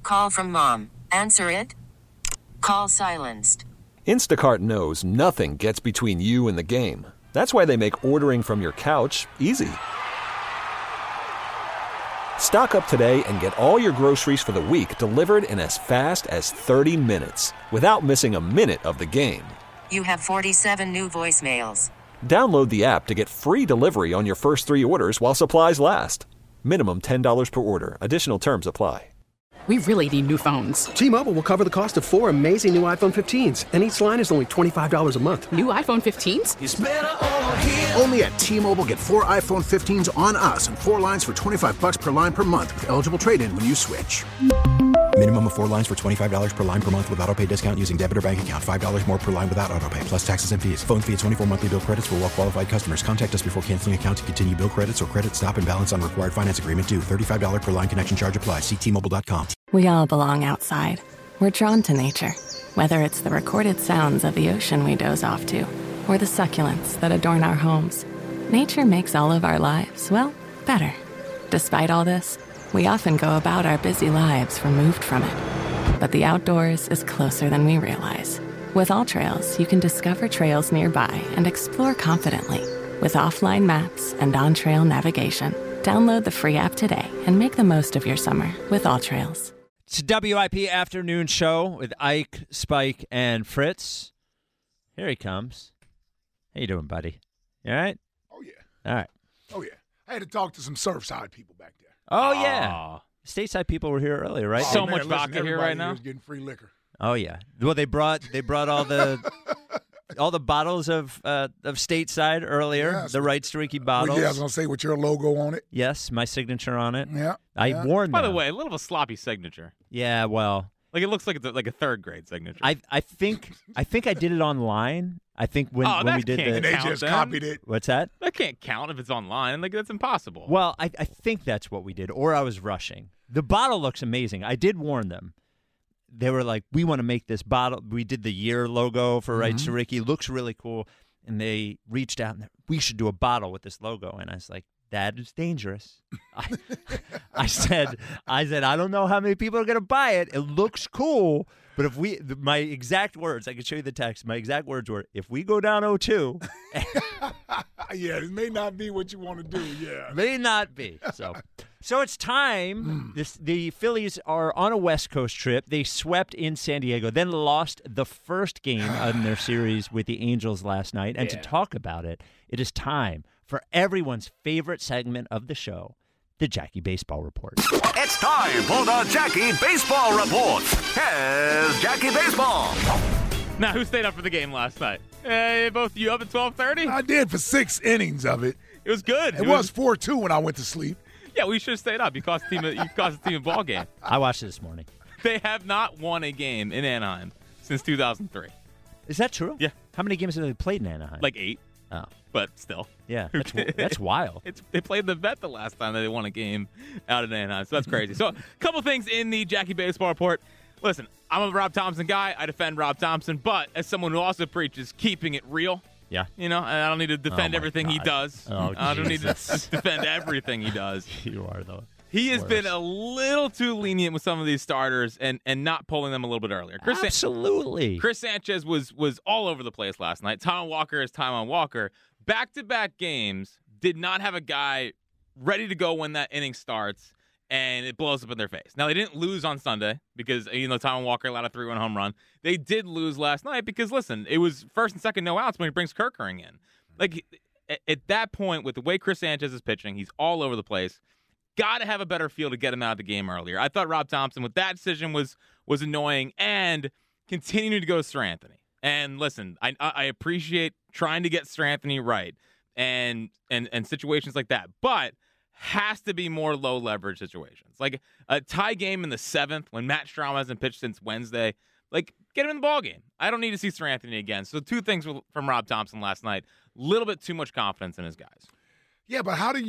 Call from mom. Answer it. Call silenced. Instacart knows nothing gets between you and the game. That's why they make ordering from your couch easy. Stock up today and get all your groceries for the week delivered in as fast as 30 minutes without missing a minute of the game. You have 47 new voicemails. Download the app to get free delivery on your first 3 orders while supplies last. Minimum $10 per order. Additional terms apply. We really need new phones. T-Mobile will cover the cost of 4 amazing new iPhone 15s, and each line is only $25 a month. New iPhone 15s? It's better over here. Only at T-Mobile, get 4 iPhone 15s on us and 4 lines for $25 per line per month with eligible trade-in when you switch. Minimum of 4 lines for $25 per line per month with autopay discount using debit or bank account. $5 more per line without autopay, plus taxes and fees. Phone fee at 24 monthly bill credits for well-qualified customers. Contact us before canceling account to continue bill credits or credit stop and balance on required finance agreement due. $35 per line connection charge applies. See T-Mobile.com. We all belong outside. We're drawn to nature. Whether it's the recorded sounds of the ocean we doze off to, or the succulents that adorn our homes, nature makes all of our lives, well, better. Despite all this, we often go about our busy lives removed from it. But the outdoors is closer than we realize. With AllTrails, you can discover trails nearby and explore confidently. With offline maps and on-trail navigation, download the free app today and make the most of your summer with AllTrails. It's a WIP afternoon show with Ike, Spike, and Fritz. Here he comes. How you doing, buddy? You all right? Oh, yeah. All right. Oh, yeah. I had to talk to some Surfside people back there. Oh, yeah. Stateside people were here earlier, right? So much vodka here right now. Getting free liquor. Oh, yeah. Well, they brought all the all the bottles of Stateside earlier, Yes. the Right Streaky bottles. Yeah, I was going to say with your logo on it. Yes, my signature on it. Yeah. I warned By them. the way, a little of a sloppy signature. Yeah, well. Like it looks like a third grade signature. I think I did it online. I think when we did And they just copied it. What's that? That can't count if it's online. Like that's impossible. Well, I think that's what we did, or I was rushing. The bottle looks amazing. I did warn them. They were like, we want to make this bottle. We did the year logo for Right to Ricky. Looks really cool. And they reached out and we should do a bottle with this logo. And I was like, that is dangerous. I said, I don't know how many people are going to buy it. It looks cool. But my exact words, I can show you the text. My exact words were, if we go down 0-2. Yeah, it may not be what you want to do. Yeah. May not be. So it's time. The Phillies are on a West Coast trip. They swept in San Diego, then lost the first game in their series with the Angels last night. And to talk about it, it is time for everyone's favorite segment of the show, the Jackie Baseball Report. It's time for the Jackie Baseball Report. Here's Jackie Baseball. Now, who stayed up for the game last night? Both you up at 12:30? I did for 6 innings of it. It was good. It was 4-2 when I went to sleep. Yeah, we should have stayed up. You cost the team a ball game. I watched it this morning. They have not won a game in Anaheim since 2003. Is that true? Yeah. How many games have they played in Anaheim? Like 8. Oh. But still. Yeah, that's wild. They played the vet the last time that they won a game out in Anaheim, so that's crazy. So a couple things in the Jackie Baseball Report. Listen, I'm a Rob Thompson guy. I defend Rob Thompson, but as someone who also preaches keeping it real, yeah, I don't need to defend everything he does. I don't need to defend everything he does. You are, though. He has been a little too lenient with some of these starters and not pulling them a little bit earlier. Absolutely. Chris Sanchez was all over the place last night. Taijuan Walker is Taijuan Walker. Back-to-back games did not have a guy ready to go when that inning starts, and it blows up in their face. Now, they didn't lose on Sunday because, Taijuan Walker allowed a 3-run home run. They did lose last night because, listen, it was first and second no outs when he brings Kerkering in. Like, at that point, with the way Chris Sanchez is pitching, he's all over the place. Got to have a better feel to get him out of the game earlier. I thought Rob Thompson, with that decision, was annoying, and continuing to go Seranthony. And listen, I appreciate trying to get Seranthony right and situations like that, but has to be more low leverage situations. Like a tie game in the 7th when Matt Strahm hasn't pitched since Wednesday. Like, get him in the ballgame. I don't need to see Seranthony again. So 2 things from Rob Thompson last night. A little bit too much confidence in his guys. Yeah, but how do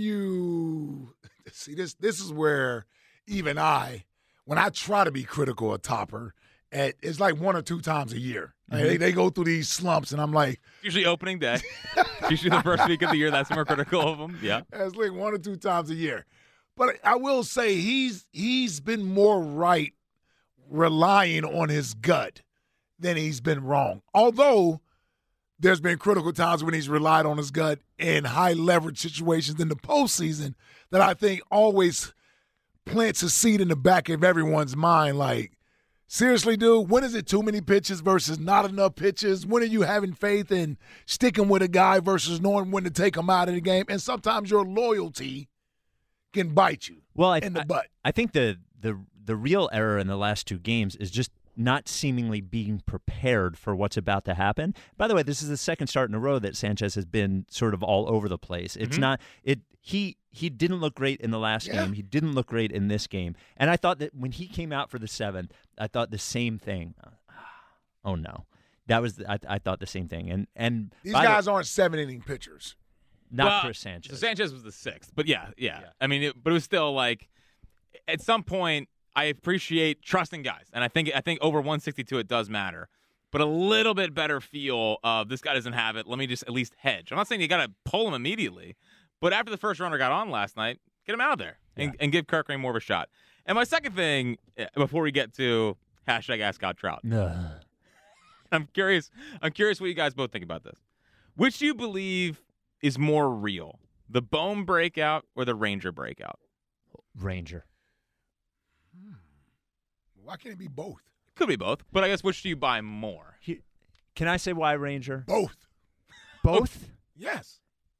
you see this? This is where even when I try to be critical of Topper, it's like 1 or 2 times a year. Mm-hmm. They go through these slumps, and I'm like, usually opening day, usually the first week of the year. That's when we're critical of him. Yeah, it's like 1 or 2 times a year. But I will say he's been more right relying on his gut, then he's been wrong. Although there's been critical times when he's relied on his gut in high leverage situations in the postseason that I think always plants a seed in the back of everyone's mind. Like, seriously, dude, when is it too many pitches versus not enough pitches? When are you having faith in sticking with a guy versus knowing when to take him out of the game? And sometimes your loyalty can bite you in the butt. I think the real error in the last two games is just not seemingly being prepared for what's about to happen. By the way, this is the second start in a row that Sanchez has been sort of all over the place. It's not it. He didn't look great in the last game. He didn't look great in this game. And I thought that when he came out for the seventh, I thought the same thing. Oh no, that was I thought the same thing. And these guys aren't 7-inning pitchers. Not Chris Sanchez. So Sanchez was the sixth, but yeah. I mean, but it was still like at some point. I appreciate trusting guys, and I think over 162 it does matter. But a little bit better feel of this guy doesn't have it. Let me just at least hedge. I'm not saying you got to pull him immediately, but after the first runner got on last night, get him out of there and give Kerkering more of a shot. And my second thing, before we get to #AskScottTrout, I'm curious what you guys both think about this. Which do you believe is more real, the Bohm breakout or the Ranger breakout? Ranger. Why can't it be both? Could be both, but I guess which do you buy more? Can I say why Ranger? Both. Both? Yes.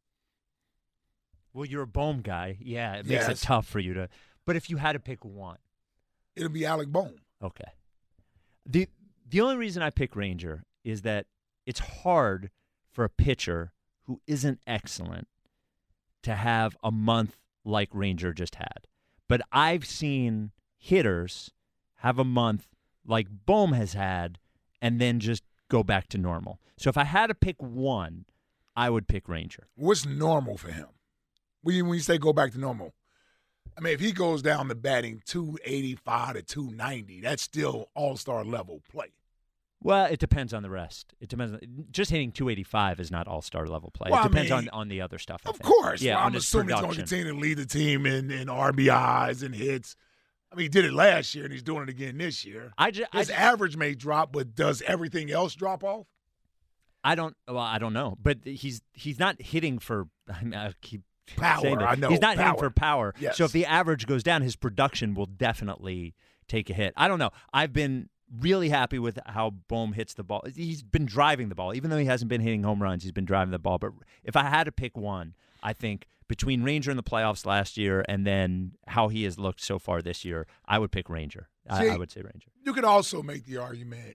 Well, you're a Bohm guy. Yeah, it makes it tough for you to. But if you had to pick one, it'll be Alec Bohm. Okay. The only reason I pick Ranger is that it's hard for a pitcher who isn't excellent to have a month like Ranger just had. But I've seen hitters have a month like Bohm has had and then just go back to normal. So if I had to pick one, I would pick Ranger. What's normal for him? When you say go back to normal, I mean, if he goes down to batting 285 to 290, that's still all-star level play. Well, it depends on the rest. It depends. Just hitting 285 is not all-star level play. Well, it depends on the other stuff. Of course. Yeah, well, on I'm assuming he's going to continue to lead the team in RBIs and hits. I mean, he did it last year, and he's doing it again this year. His average may drop, but does everything else drop off? I don't know. But he's not hitting for I keep power. Saying that. I know. He's not hitting for power. Yes. So if the average goes down, his production will definitely take a hit. I don't know. I've been really happy with how Bohm hits the ball. He's been driving the ball. Even though he hasn't been hitting home runs, he's been driving the ball. But if I had to pick one, I think between Ranger in the playoffs last year and then how he has looked so far this year, I would pick Ranger. I would say Ranger. You could also make the argument,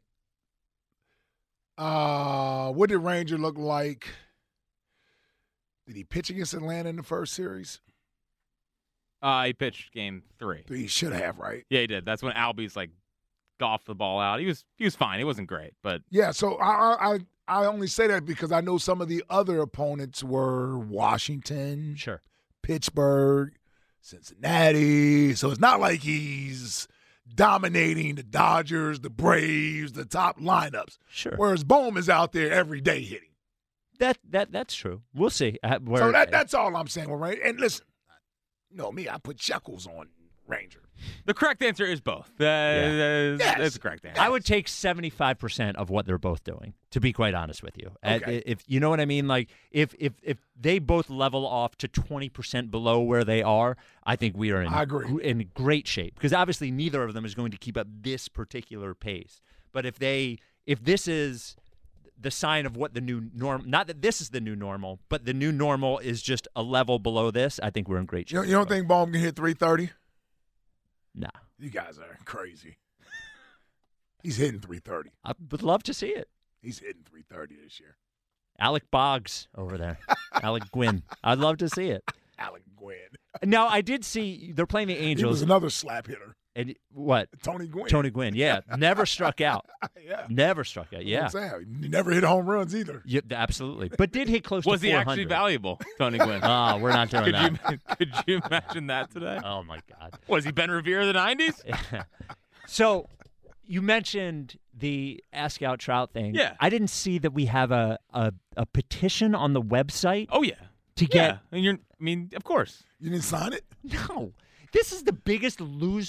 what did Ranger look like? Did he pitch against Atlanta in the first series? He pitched game 3. He should have, right? Yeah, he did. That's when Albies golfed the ball out. He was fine. It wasn't great, but yeah. So I only say that because I know some of the other opponents were Washington, sure, Pittsburgh, Cincinnati. So it's not like he's dominating the Dodgers, the Braves, the top lineups. Sure. Whereas Bohm is out there every day hitting. That's true. We'll see. So that's all I'm saying, right? And listen, you know me, I put shekels on Ranger. The correct answer is both. That's the correct answer. I would take 75% of what they're both doing, to be quite honest with you. Okay. If you know what I mean, like if they both level off to 20% below where they are, I think we are in great shape, because obviously neither of them is going to keep up this particular pace. But if this is the sign of what the new norm, not that this is the new normal, but the new normal is just a level below this, I think we're in great shape. You don't think Bohm can hit 330? Nah. You guys are crazy. He's hitting 330. I would love to see it. He's hitting 330 this year. Alec Boggs over there. Alec Gwynn. I'd love to see it. Alec Gwynn. Now, I did see they're playing the Angels. He was another slap hitter. And what? Tony Gwynn. Tony Gwynn, yeah. Never struck out. Yeah. Never struck out, yeah. That's what I'm saying. He never hit home runs either. Yeah, absolutely. But did hit close to 400. Was he actually valuable, Tony Gwynn? Oh, we're not doing that. Could you imagine that today? Oh, my God. Was he Ben Revere of the 90s? Yeah. So you mentioned the Ask Out Trout thing. Yeah. I didn't see that we have a petition on the website. Oh, yeah. To get. And of course. You didn't sign it? No. This is the biggest loser.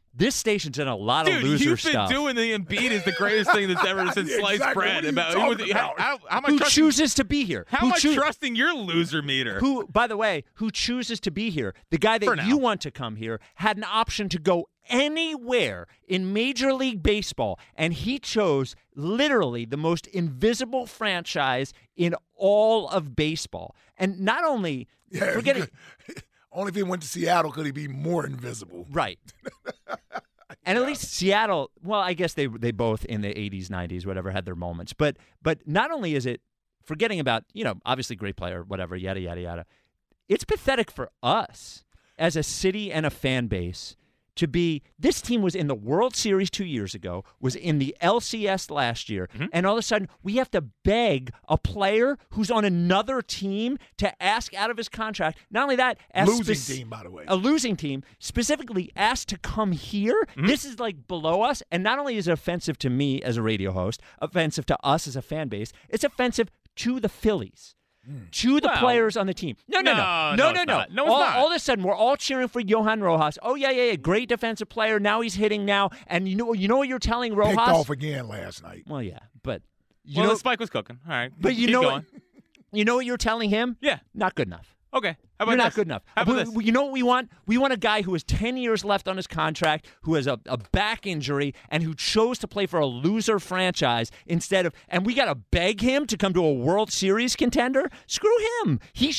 This station's done a lot of Dude, loser you've stuff. been doing the Embiid is the greatest thing that's ever since sliced Exactly. bread. What are you talking about? How am I Who trusting, chooses to be here? How am I trusting your loser meter? Who, by the way, who chooses to be here? The guy For that now. you want to come here had an option to go anywhere in Major League Baseball, and he chose literally the most invisible franchise in all of baseball. And not only forgetting. Only if he went to Seattle could he be more invisible. Right. And at least Seattle, well, I guess they both in the 80s, 90s, whatever, had their moments. But not only is it, forgetting about, obviously great player, whatever, yada, yada, yada, it's pathetic for us as a city and a fan base to be, this team was in the World Series 2 years ago, was in the LCS last year, and all of a sudden we have to beg a player who's on another team to ask out of his contract. Not only that, Losing team, by the way. a losing team, specifically asked to come here. This is like below us, and not only is it offensive to me as a radio host, offensive to us as a fan base, it's offensive to the Phillies. To the players on the team. No. it's not. No, it's not. All of a sudden, we're all cheering for Johan Rojas. Oh, yeah. Great defensive player. Now he's hitting now. And you know what you're telling Rojas? Picked off again last night. Well, yeah. But the spike was cooking. All right. But keep going. You know what you're telling him? Yeah. Not good enough. Okay. How about You're not this? good enough. How about this? You know what we want? We want a guy who has 10 years left on his contract, who has a back injury, and who chose to play for a loser franchise instead of, and we got to beg him to come to a World Series contender? Screw him. He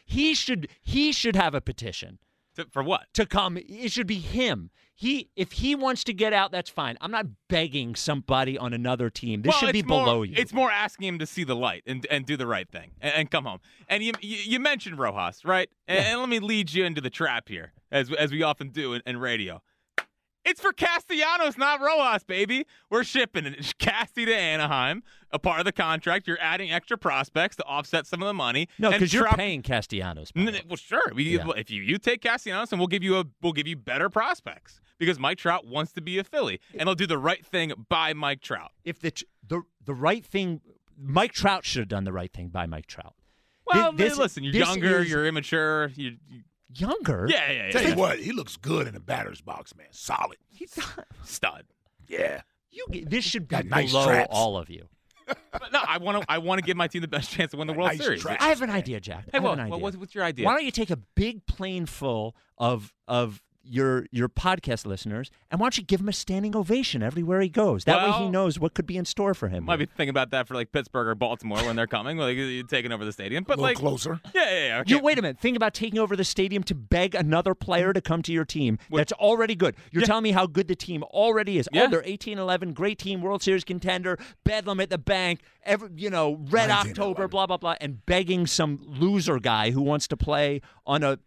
should have a petition. For what? To come. It should be him. If he wants to get out, that's fine. I'm not begging somebody on another team. This should be below you. It's more asking him to see the light and do the right thing and come home. And you mentioned Rojas, right? And let me lead you into the trap here, as we often do in radio. It's for Castellanos, not Rojas, baby. We're shipping Casty to Anaheim, a part of the contract. You're adding extra prospects to offset some of the money. No, because you're paying Castellanos. Well, sure. If you take Castellanos, and we'll give you better prospects because Mike Trout wants to be a Philly, and they'll do the right thing by Mike Trout. If the right thing, Mike Trout should have done the right thing by Mike Trout. Well, listen, you're younger, you're immature, Younger? Yeah. Tell you what, he looks good in the batter's box, man. Solid. Stud. Yeah. This should be Got nice below traps. all of you. But no, I want to give my team the best chance to win the World Nice Series. traps. I have an idea, Jack. Hey, I have an idea. what's your idea? Why don't you take a big plane full of your podcast listeners, and why don't you give him a standing ovation everywhere he goes? That way he knows what could be in store for him. Might be thinking about that for like Pittsburgh or Baltimore when they're coming, like you're taking over the stadium. But A little closer. Yeah. Okay. Wait a minute. Think about taking over the stadium to beg another player to come to your team. That's already good. You're telling me how good the team already is. Yeah. Oh, they're 18-11, great team, World Series contender, bedlam at the bank, Red October, blah blah blah, and begging some loser guy who wants to play on a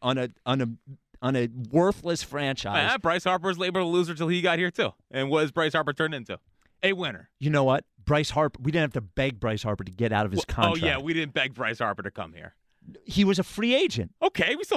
worthless franchise. Bryce Harper was labeled a loser till he got here too, and what has Bryce Harper turned into? A winner. You know what? Bryce Harper. We didn't have to beg Bryce Harper to get out of his contract. Oh yeah, we didn't beg Bryce Harper to come here. He was a free agent. Okay, we still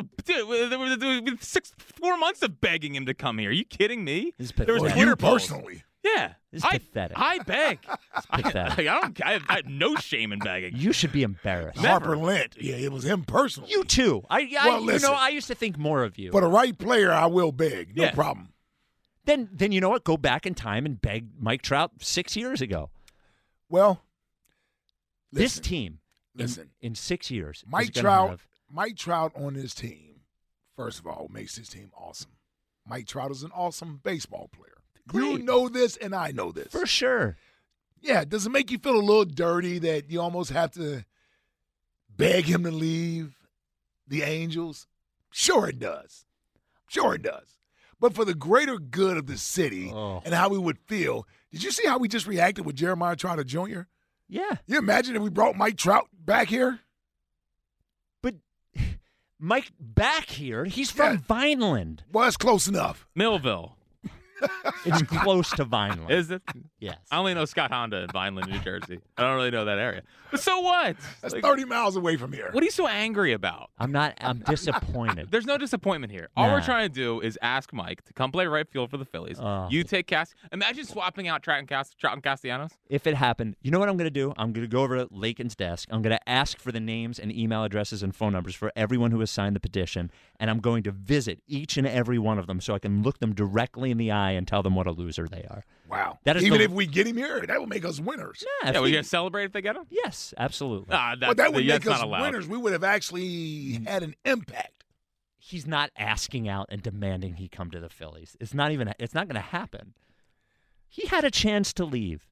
4 months of begging him to come here. Are you kidding me? There was Well, Twitter you polls. personally. Yeah, This is pathetic. I beg. Pathetic. I have no shame in begging. You should be embarrassed. Harper Lent. Yeah, it was him personally. You too. listen. I used to think more of you. For the right player, I will beg. No Yeah. problem. Then you know what? Go back in time and beg Mike Trout 6 years ago. Well, This listen, team, listen. in 6 years, is Mike gonna Trout, have- Mike Trout on his team, first of all, makes his team awesome. Mike Trout is an awesome baseball player. You Great. know this, and I know this. for sure. Yeah, does it make you feel a little dirty that you almost have to beg him to leave the Angels? Sure it does. Sure it does. But for the greater good of the city and how we would feel, did you see how we just reacted with Jeremiah Trotter Jr.? Yeah, You imagine if we brought Mike Trout back here? but Mike back here. He's from Vineland. Well, that's close enough. Millville. It's close to Vineland. Is it? Yes. I only know Scott Honda in Vineland, New Jersey. I don't really know that area. But so what? That's 30 miles away from here. What are you so angry about? I'm disappointed. There's no disappointment here. All Nah. we're trying to do is ask Mike to come play right field for the Phillies. Oh. You take Imagine swapping out Trout and Castellanos. If it happened, you know what I'm going to do? I'm going to go over to Lakin's desk. I'm going to ask for the names and email addresses and phone numbers for everyone who has signed the petition, and I'm going to visit each and every one of them so I can look them directly in the eye and tell them what a loser they are. Wow. That is Even if we get him here, that will make us winners. Yeah, we going to celebrate if they get him? Yes, absolutely. But that would make us allowed. winners. We would have actually had an impact. He's not asking out and demanding he come to the Phillies. It's not going to happen. He had a chance to leave.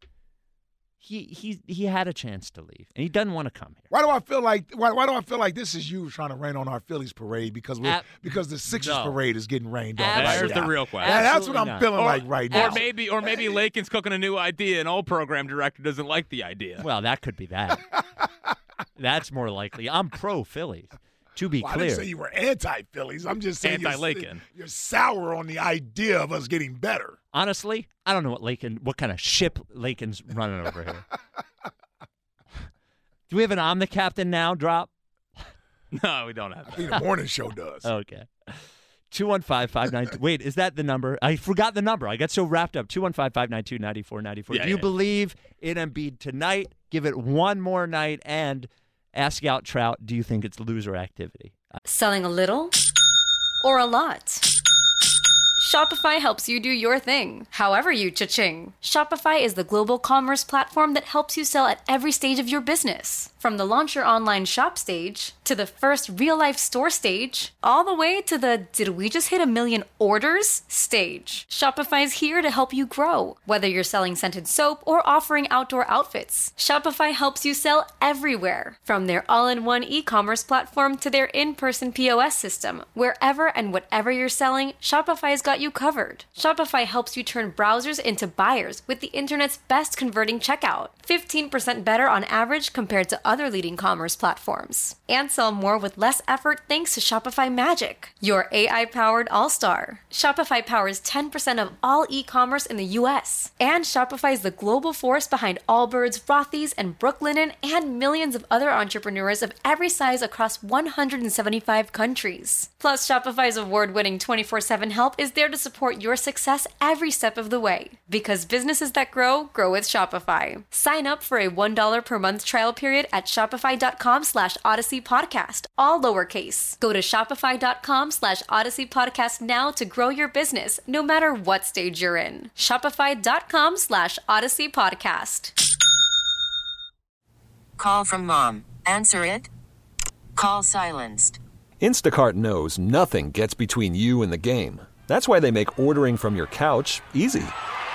He had a chance to leave, and he doesn't want to come here. Why do I feel like this is you trying to rain on our Phillies parade because the Sixers parade is getting rained on? There's the real question. That's what I'm feeling like right now. Or maybe Lakin's cooking a new idea, and old program director doesn't like the idea. Well, that could be that. That's more likely. I'm pro Phillies. To be clear, I didn't say you were anti-Phillies. I'm just saying anti-Lakin. You're sour on the idea of us getting better. Honestly, I don't know what kind of ship Lakin's running over here. Do we have an I'm the Captain Now drop? No, we don't have that. I think the morning show does. Okay. 215-592. Wait, is that the number? I forgot the number. I got so wrapped up. 215-592-9494. Do you believe in Embiid tonight? Give it one more night and ask out Trout. Do you think it's loser activity? Selling a little or a lot? Shopify helps you do your thing, however you cha-ching. Shopify is the global commerce platform that helps you sell at every stage of your business. From the launch your online shop stage, to the first real-life store stage, all the way to the did we just hit 1 million orders stage. Shopify's here to help you grow. Whether you're selling scented soap or offering outdoor outfits, Shopify helps you sell everywhere. From their all-in-one e-commerce platform to their in-person POS system, wherever and whatever you're selling, Shopify's got you covered. Shopify helps you turn browsers into buyers with the internet's best converting checkout. 15% better on average compared to other leading commerce platforms. And sell more with less effort thanks to Shopify Magic, your AI-powered all-star. Shopify powers 10% of all e-commerce in the U.S. And Shopify is the global force behind Allbirds, Rothy's, and Brooklinen, and millions of other entrepreneurs of every size across 175 countries. Plus, Shopify's award-winning 24/7 help is there to support your success every step of the way. Because businesses that grow, grow with Shopify. Sign up for a $1 per month trial period at shopify.com/Odyssey Podcast, all lowercase. Go to shopify.com/Odyssey Podcast now to grow your business, no matter what stage you're in. Shopify.com/Odyssey Podcast. Call from mom. Answer it. Call silenced. Instacart knows nothing gets between you and the game. That's why they make ordering from your couch easy.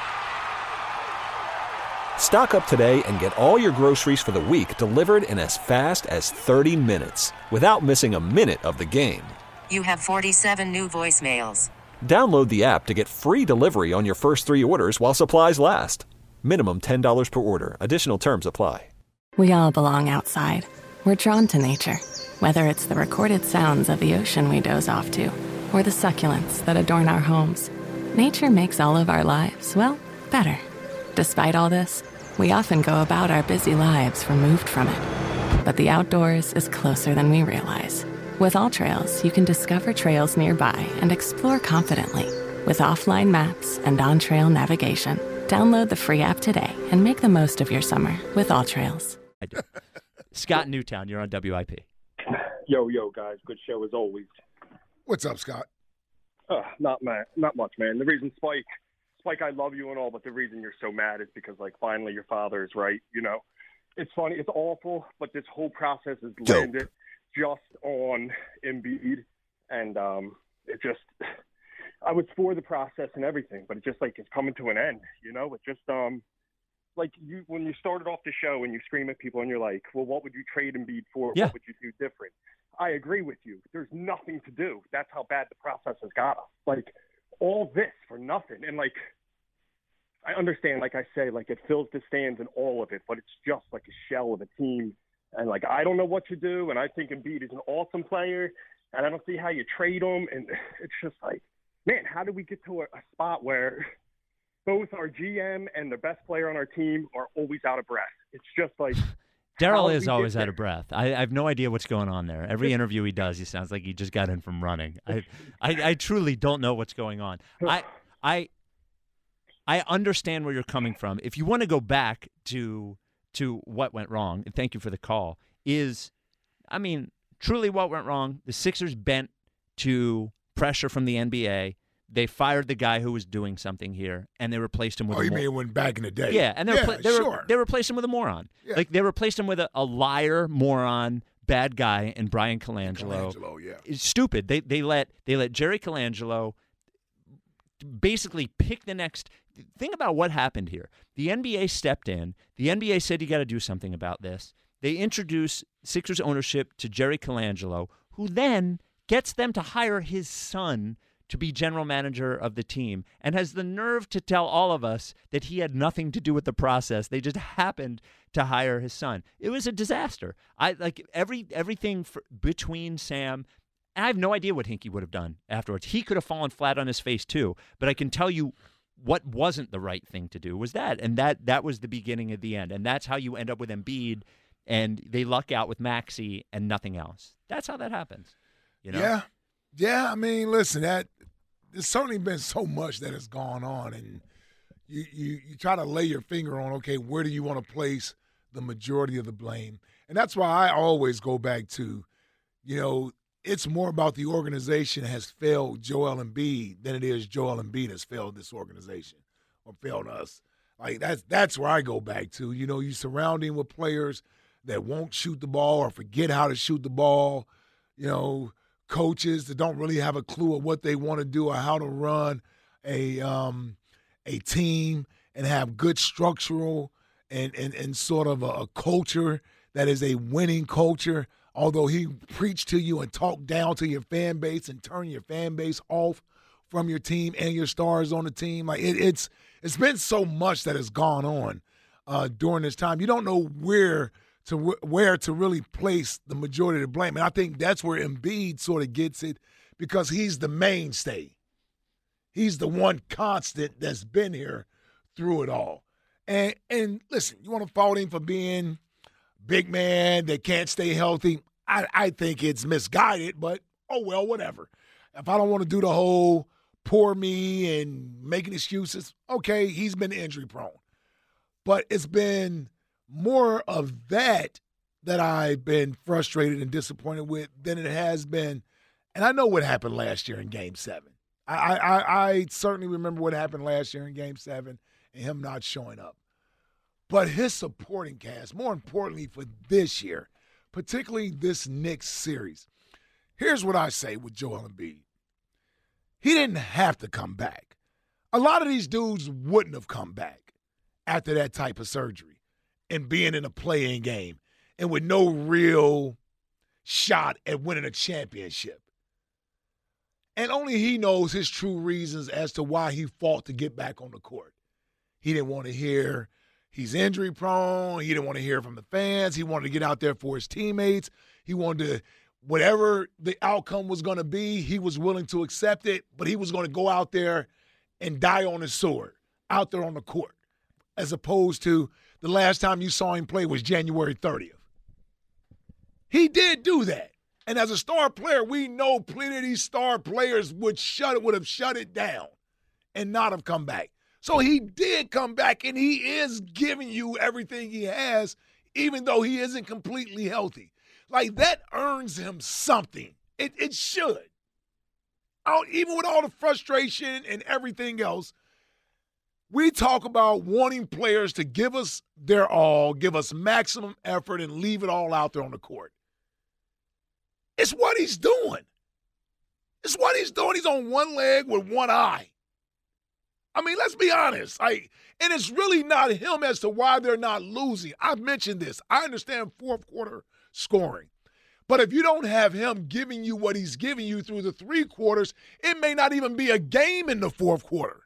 Stock up today and get all your groceries for the week delivered in as fast as 30 minutes without missing a minute of the game. You have 47 new voicemails. Download the app to get free delivery on your first 3 orders while supplies last. Minimum $10 per order. Additional terms apply. We all belong outside. We're drawn to nature, whether it's the recorded sounds of the ocean we doze off to, or the succulents that adorn our homes. Nature makes all of our lives, well, better. Despite all this, we often go about our busy lives removed from it. But the outdoors is closer than we realize. With AllTrails, you can discover trails nearby and explore confidently. With offline maps and on-trail navigation, download the free app today and make the most of your summer with AllTrails. I do. Scott Newtown, you're on WIP. Yo, guys. Good show as always. What's up, Scott? Not much, man. The reason Spike, I love you and all, but the reason you're so mad is because, like, finally your father is right. You know, it's funny. It's awful, but this whole process is landed just on Embiid. And it just, I was for the process and everything, but it just, like, it's coming to an end, you know? It just, like, when you started off the show and you scream at people and you're like, well, what would you trade Embiid for? Yeah. What would you do different? I agree with you. There's nothing to do. That's how bad the process has got us. Like, all this for nothing. And, like, I understand, like I say, like, it fills the stands and all of it, but it's just like a shell of a team. And, like, I don't know what you do, and I think Embiid is an awesome player, and I don't see how you trade him. And it's just like, man, how do we get to a spot where both our GM and the best player on our team are always out of breath. It's just like Daryl is always out of breath. I have no idea what's going on there. Every interview he does, he sounds like he just got in from running. I truly don't know what's going on. I understand where you're coming from. If you want to go back to what went wrong, and thank you for the call, truly what went wrong, the Sixers bent to pressure from the NBA. They fired the guy who was doing something here, and they replaced him with you mean when back in the day? Yeah, and they replaced him with a moron. Yeah. Like, they replaced him with a liar, moron, bad guy, and Brian Colangelo. It's stupid. They let Jerry Colangelo basically pick the next – think about what happened here. The NBA stepped in. The NBA said, you got to do something about this. They introduced Sixers ownership to Jerry Colangelo, who then gets them to hire his son to be general manager of the team, and has the nerve to tell all of us that he had nothing to do with the process. They just happened to hire his son. It was a disaster. Everything between Sam. I have no idea what Hinkie would have done afterwards. He could have fallen flat on his face too, but I can tell you what wasn't the right thing to do was that, and that was the beginning of the end, and that's how you end up with Embiid, and they luck out with Maxey and nothing else. That's how that happens. You know? Yeah. I mean, listen, there's certainly been so much that has gone on, and you try to lay your finger on, okay, where do you want to place the majority of the blame? And that's why I always go back to, it's more about the organization has failed Joel Embiid than it is Joel Embiid has failed this organization or failed us. Like, that's where I go back to. You surround him with players that won't shoot the ball or forget how to shoot the ball, coaches that don't really have a clue of what they want to do or how to run a team and have good structural and sort of a culture that is a winning culture. Although he preached to you and talked down to your fan base and turned your fan base off from your team and your stars on the team, like it's been so much that has gone on during this time. You don't know where to really place the majority of the blame. And I think that's where Embiid sort of gets it, because he's the mainstay. He's the one constant that's been here through it all. And listen, you want to fault him for being big man that can't stay healthy? I think it's misguided, but oh well, whatever. If I don't want to do the whole poor me and making excuses, okay, he's been injury prone. But it's been more of that I've been frustrated and disappointed with than it has been. And I know what happened last year in Game 7. I certainly remember what happened last year in Game 7 and him not showing up. But his supporting cast, more importantly for this year, particularly this Knicks series, here's what I say with Joel Embiid. He didn't have to come back. A lot of these dudes wouldn't have come back after that type of surgery and being in a play-in game and with no real shot at winning a championship. And only he knows his true reasons as to why he fought to get back on the court. He didn't want to hear he's injury prone. He didn't want to hear from the fans. He wanted to get out there for his teammates. He wanted to, whatever the outcome was going to be, he was willing to accept it, but he was going to go out there and die on his sword out there on the court, as opposed to the last time you saw him play was January 30th. He did do that. And as a star player, we know plenty of these star players would have shut it down and not have come back. So he did come back, and he is giving you everything he has, even though he isn't completely healthy. Like, that earns him something. It should. Even with all the frustration and everything else, we talk about wanting players to give us their all, give us maximum effort, and leave it all out there on the court. It's what he's doing. It's what he's doing. He's on one leg with one eye. I mean, let's be honest. And it's really not him as to why they're not losing. I've mentioned this. I understand fourth quarter scoring. But if you don't have him giving you what he's giving you through the three quarters, it may not even be a game in the fourth quarter.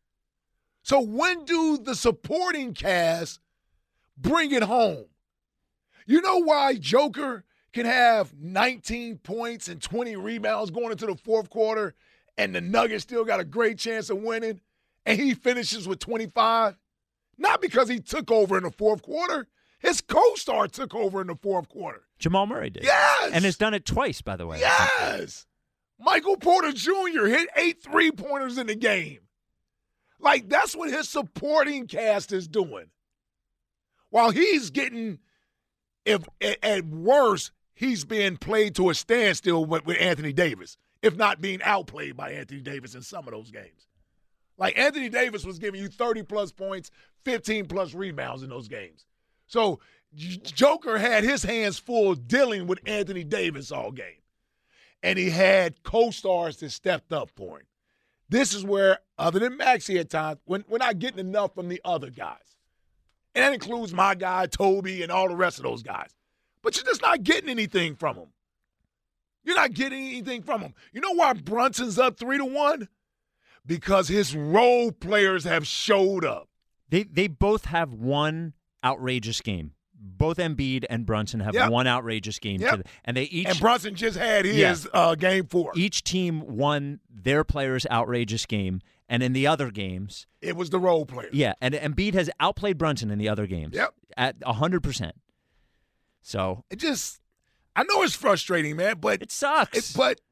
So when do the supporting cast bring it home? You know why Joker can have 19 points and 20 rebounds going into the fourth quarter and the Nuggets still got a great chance of winning? and he finishes with 25, not because he took over in the fourth quarter. His co-star took over in the fourth quarter. Jamal Murray did. Yes. And has done it twice, by the way. Yes. Michael Porter Jr. hit 8 3-pointers in the game. Like, that's what his supporting cast is doing. While he's getting, if at worst, he's being played to a standstill with Anthony Davis, if not being outplayed by Anthony Davis in some of those games. Like, Anthony Davis was giving you 30-plus points, 15-plus rebounds in those games. So Joker had his hands full dealing with Anthony Davis all game. And he had co-stars that stepped up for him. This is where, other than Maxey at times, we're not getting enough from the other guys. And that includes my guy, Toby, and all the rest of those guys. But you're just not getting anything from them. You're not getting anything from them. You know why Brunson's up 3-1? Because his role players have showed up. They both have one outrageous game. Both Embiid and Brunson have one outrageous game. And they each. And Brunson just had his game 4. Each team won their player's outrageous game. And in the other games, it was the role players. Yeah, and Embiid has outplayed Brunson in the other games. At 100%. So it just, I know it's frustrating, man, but it sucks. But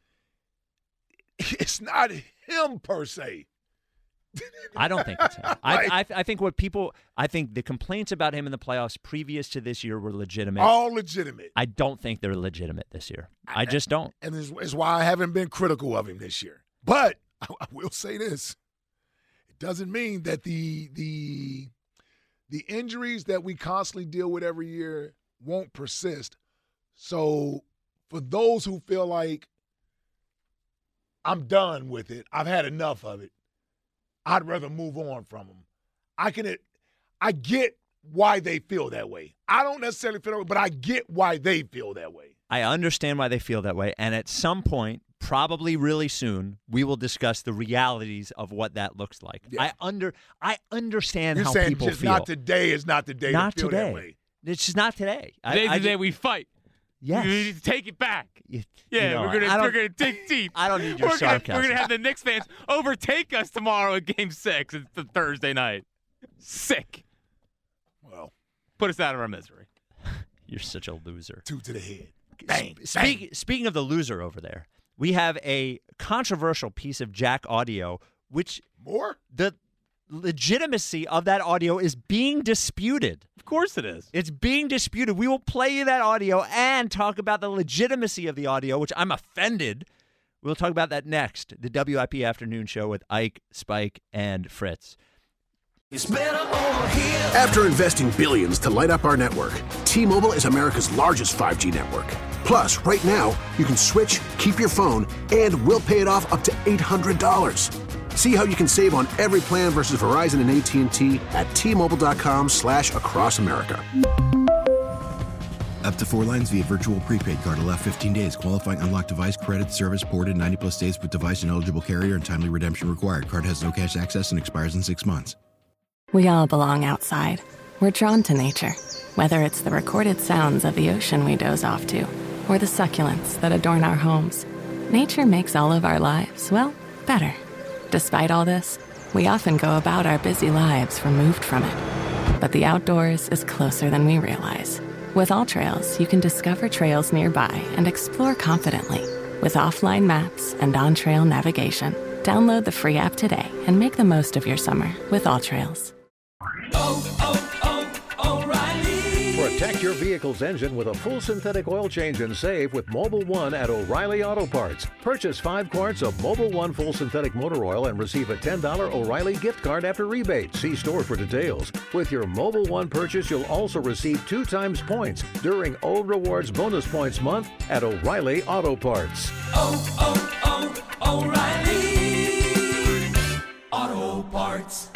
it's not him per se. I don't think it's him. I think I think the complaints about him in the playoffs previous to this year were legitimate. All legitimate. I don't think they're legitimate this year. I just don't. And this is why I haven't been critical of him this year. But I will say this. It doesn't mean that the injuries that we constantly deal with every year won't persist. So for those who feel like I'm done with it, I've had enough of it, I'd rather move on from them. I get why they feel that way. I don't necessarily feel that way, but I get why they feel that way. I understand why they feel that way, and at some point, probably really soon, we will discuss the realities of what that looks like. Yeah. I understand You're how saying people just feel. Not today is not the day not to feel today. that way. It's just not today. Today's the day we fight. Yes. We need to take it back. You know, we're gonna dig deep. I don't need your sarcasm. We're gonna have the Knicks fans overtake us tomorrow at Game 6. It's the Thursday night. Sick. Well, put us out of our misery. You're such a loser. 2 to the head. Bang. Speaking of the loser over there, we have a controversial piece of Jack audio, which the legitimacy of that audio is being disputed. Of course it is. It's being disputed. We will play you that audio and talk about the legitimacy of the audio, which I'm offended. We'll talk about that next. The WIP Afternoon Show with Ike, Spike, and Fritz. After investing billions to light up our network, T-Mobile is America's largest 5G network. Plus, right now, you can switch, keep your phone, and we'll pay it off up to $800. See how you can save on every plan versus Verizon and AT&T at T-Mobile.com/across America. Up to 4 lines via virtual prepaid card. Allow 15 days. Qualifying unlocked device credit service ported 90-plus days with device and eligible carrier and timely redemption required. Card has no cash access and expires in 6 months. We all belong outside. We're drawn to nature, whether it's the recorded sounds of the ocean we doze off to, or the succulents that adorn our homes. Nature makes all of our lives, well, better. Despite all this, we often go about our busy lives removed from it. But the outdoors is closer than we realize. With AllTrails, you can discover trails nearby and explore confidently. With offline maps and on-trail navigation, download the free app today and make the most of your summer with AllTrails. Protect your vehicle's engine with a full synthetic oil change and save with Mobil 1 at O'Reilly Auto Parts. Purchase 5 quarts of Mobil 1 full synthetic motor oil and receive a $10 O'Reilly gift card after rebate. See store for details. With your Mobil 1 purchase, you'll also receive 2 times points during O Rewards Bonus Points Month at O'Reilly Auto Parts. O'Reilly Auto Parts.